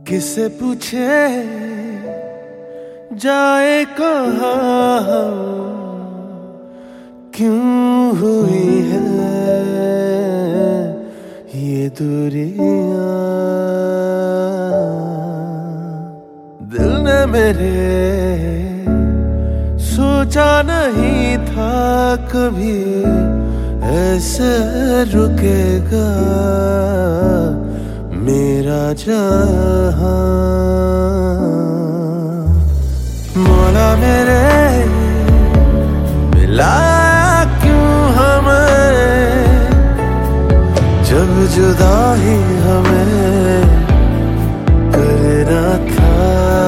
किसे पूछे जाए कहाँ, क्यों हुई है ये दूरियां। दिल ने मेरे सोचा नहीं था कभी ऐसे रुकेगा मेरा जहां। मौला मेरे मिलाया क्यों हमें, जब जुदा ही हमें करना था।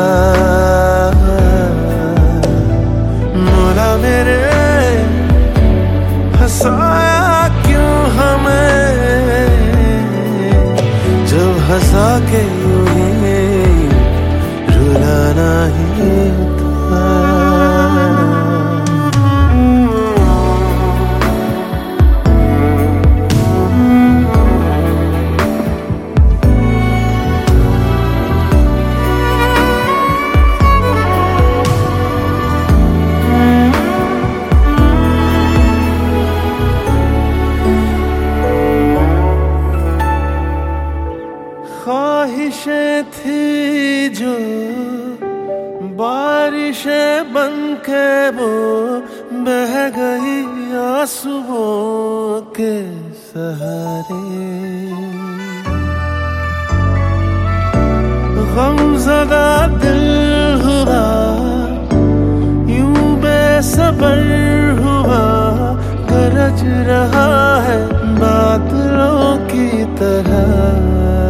मौला मेरे हंसाया क्यों हमें, जब हंसा के यूं ही रुलाना ही था। ख्वाहिशें थी जो बारिशें बन के वो बह गई आंसुओं के सहारे। गमज़दा दिल हुआ यूं बेसबर हुआ, गरज रहा है बादलों की तरह।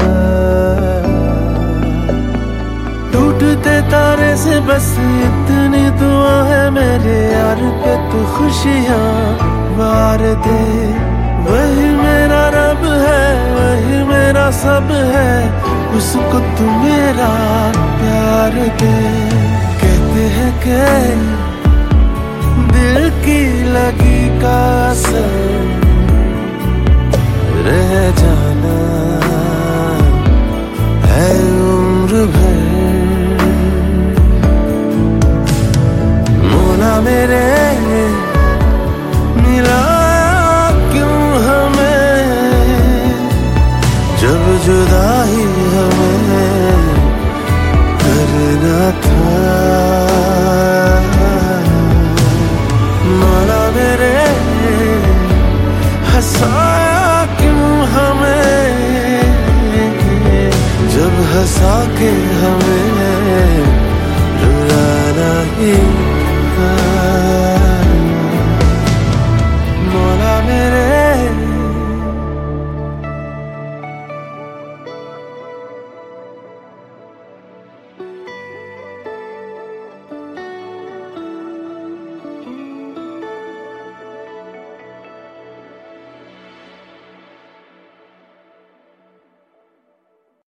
टूटते तारे से बस इतनी दुआ है मेरे यार पे, तू खुशियाँ वार दे। वही मेरा रब है, वही मेरा सब है, उसको तू मेरा प्यार दे। कहते हैं कि दिल की लगी का असर रह जाना है उम्र भर। मौला मेरे मिला क्यों हमें, जब जुदा ही हमें करना था। मौला मेरे हंसाया क्यों हमें, जब हंसा के हमें रुलाना ही